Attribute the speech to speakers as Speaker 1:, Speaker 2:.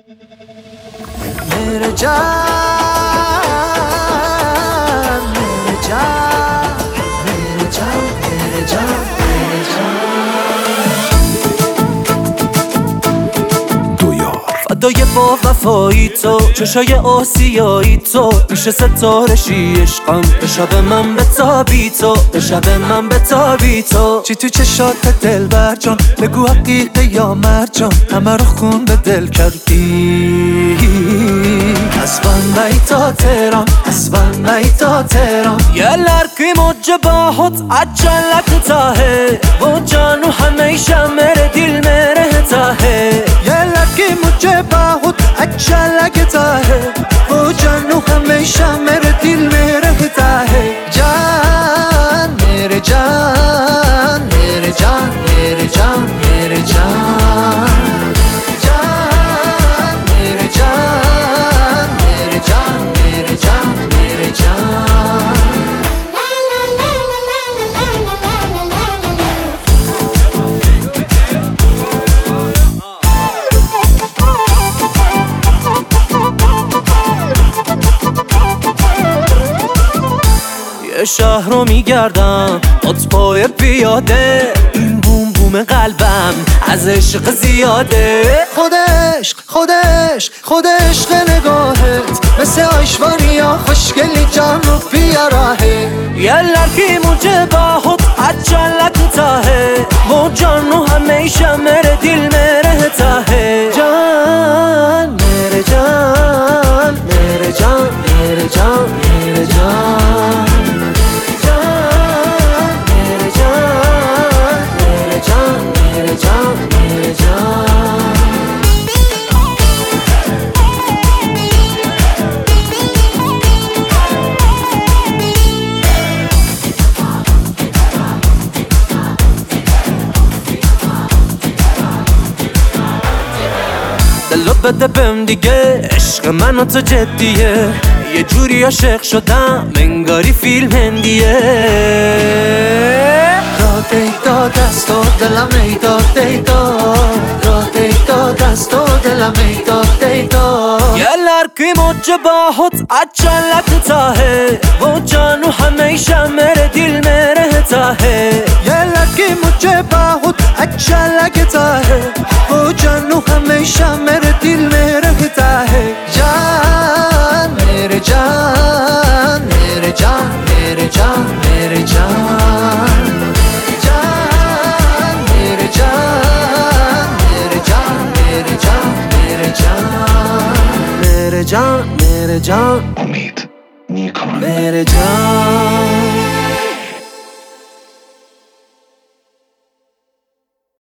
Speaker 1: मेरे जान मेरे जान मेरे जान मेरे जान मेरे जान دو یار فدای با وفایی تو چشای آسیایی تو میشه ستارشی عشقم به شب من بتابی تو به شب من بتابی تو چی تو چشات دل بر جان بگو حقیقه یا مرجان همه رو خون به دل کردی اسبان تا تهران yerler ki mocce bahut acalak ta hai wo janu hamisha mere dil mein rehta hai yerler ki mocce bahut acalak ta hai wo janu hamisha mere dil mein rehta hai jaan mere jaan mere jaan mere jaan mere jaan شهر رو میگردم پای پیاده این بوم بوم قلبم از عشق زیاده خود عشق نگاهت مثل آیشوانیا خوشگلی جان رو بیاره yerler ki mujhe bahut अच्छा लगता है वो जानू हमेशा मेरे दिल में रहता है जान मेरे जान मेरे जान मेरे जान मेरे जान دلو بده بهم دیگه عشق من و تو جدیه یه جوری عاشق شدم انگاری فیلم هندیه راه دیتا دست و دلم ایداد دیتا راه دیتا دست و دلم ایداد دیتا yerler ki mocce bahut अच्छा लगता है वो जानू हमेशा मेरे दिल में रहता है yerler ki mujhe bahut अच्छा लगता है वो जानू हमेशा मेरे दिल में रहता है जान मेरे जान मेरे जान मेरे जान मेरे जान जान मेरे जान मेरे जान मेरे जान मेरे जान मेरे जान मेरे जान
Speaker 2: امید نیکان
Speaker 1: मेरे जान